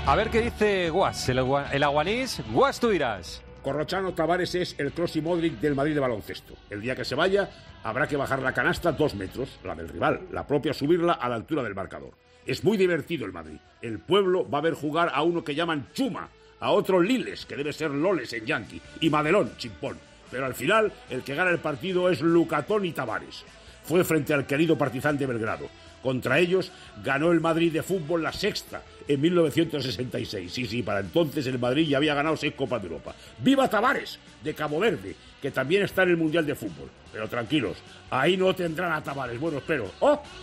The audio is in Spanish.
A ver qué dice Guas, el aguanís. Guas, tú dirás. Corrochano Tavares es el Kroos y Modric del Madrid de baloncesto. El día que se vaya, habrá que bajar la canasta 2 metros, la del rival, la propia subirla a la altura del marcador. Es muy divertido el Madrid. El pueblo va a ver jugar a uno que llaman Chuma, a otro Liles, que debe ser Loles en Yankee, y Madelón, chimpón. Pero al final, el que gana el partido es Lucatón y Tavares. Fue frente al querido Partizan de Belgrado. Contra ellos ganó el Madrid de fútbol la sexta en 1966. Sí, para entonces el Madrid ya había ganado 6 Copas de Europa. ¡Viva Tavares, de Cabo Verde, que también está en el Mundial de Fútbol! Pero tranquilos, ahí no tendrán a Tavares. Bueno, espero. ¡Oh!